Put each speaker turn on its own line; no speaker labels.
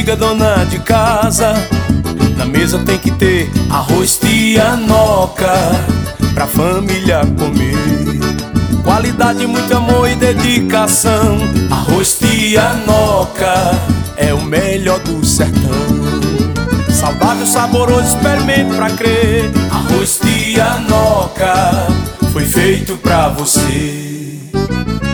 diga dona de casa, na mesa tem que ter arroz tianoca pra família comer. Qualidade, muito amor e dedicação. Arroz tianoca é o melhor do sertão. Saudável, saboroso, experimente pra crer. Arroz tianoca foi feito pra você.